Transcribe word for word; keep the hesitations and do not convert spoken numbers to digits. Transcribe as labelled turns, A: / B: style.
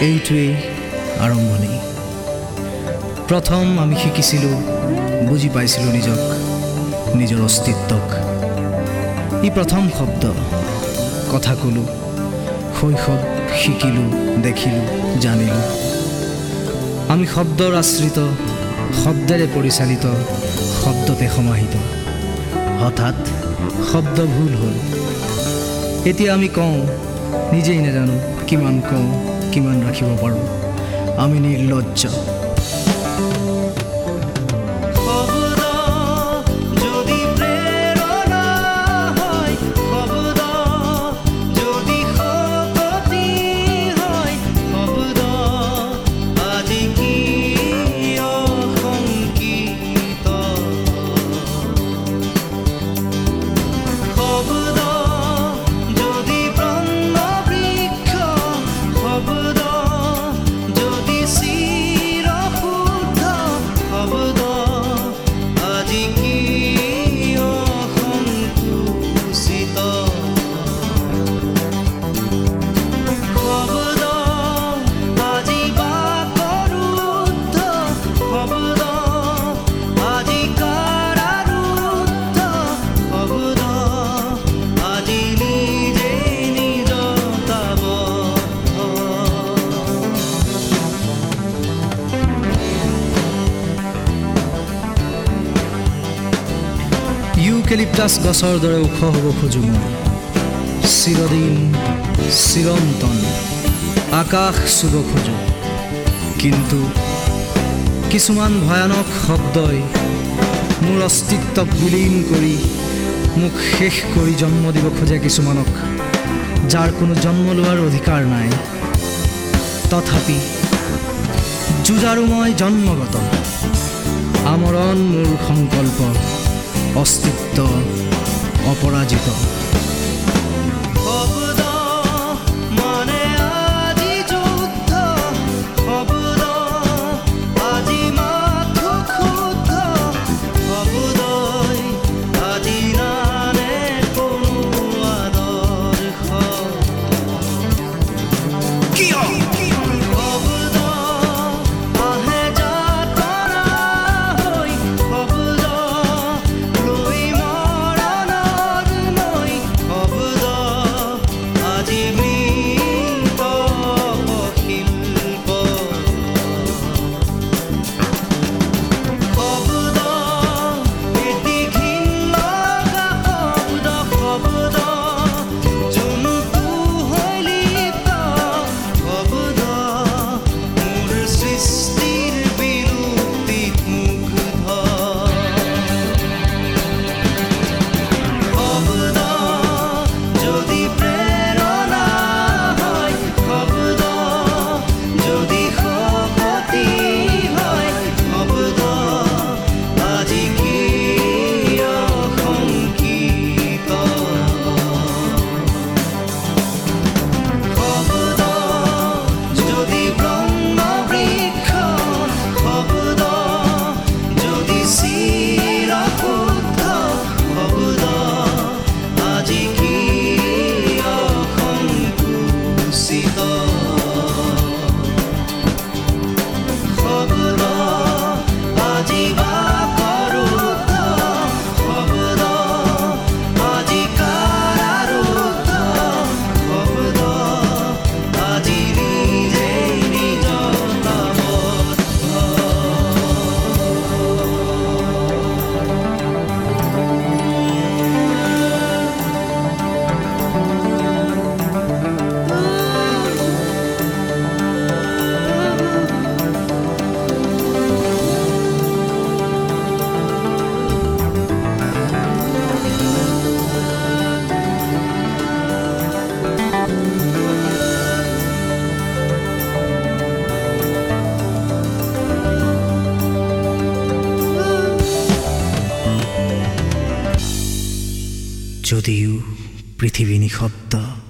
A: এইটোৱেই আৰম্ভণি। প্ৰথম আমি শিকিছিলোঁ, বুজি পাইছিলোঁ নিজক, নিজৰ অস্তিত্বক। ই প্ৰথম শব্দ, কথা ক'লোঁ, শৈশৱ শিকিলোঁ, দেখিলোঁ, জানিলোঁ। আমি শব্দৰ আশ্ৰিত, শব্দেৰে পৰিচালিত, শব্দতে সমাহিত। হঠাৎ শব্দ ভুল হ'ল। এতিয়া আমি কওঁ, নিজেই নাজানো কিমান কওঁ, কিমান ৰাখিব পাৰোঁ। আমি নিৰ্লজ্জ। ইউকেলিপ্টাছ গছৰ দৰে ওখ হ'ব খোজোঁ মই, চিৰদিন চিৰন্তন আকাশ চুব খোজোঁ। কিন্তু কিছুমান ভয়ানক শব্দই মোৰ অস্তিত্বক বিলীন কৰি মোক শেষ কৰি জন্ম দিব খোজে কিছুমানক, যাৰ কোনো জন্ম লোৱাৰ অধিকাৰ নাই। তথাপি যুঁজাৰু মই জন্মগত, আমৰণ মোৰ সংকল্প, অস্তিত্ব অপৰাজিত। যদিও পৃথিৱী নিঃশব্দ।